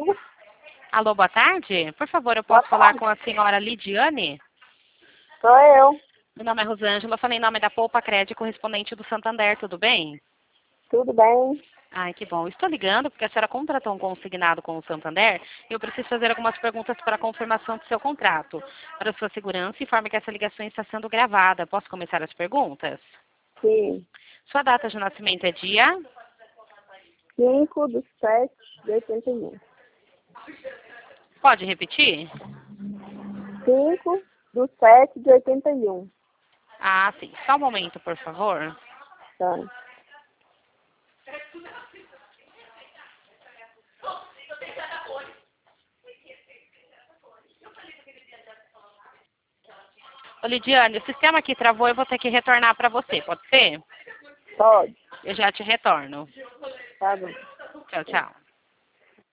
Alô? Alô, boa tarde. Por favor, eu Boa posso falar tarde. com a senhora Lidiane? Sou eu. Meu nome é Rosângela, eu falei em nome da Poupa Crédito correspondente do Santander, tudo bem? Tudo bem? Ai, que bom. Estou ligando porque a senhora contratou um consignado com o Santander e eu preciso fazer algumas perguntas para a confirmação do seu contrato. Para sua segurança, informe que essa ligação está sendo gravada. Posso começar as perguntas? Sim. Sua data de nascimento é dia? 5/7/81. Pode repetir? 5/7/81. Ah, sim. Só um momento, por favor. Tá. Ô, Lidiane, o sistema aqui travou, eu vou ter que retornar para você, pode ser? Pode. Eu já te retorno. Tá bom. Tchau, tchau.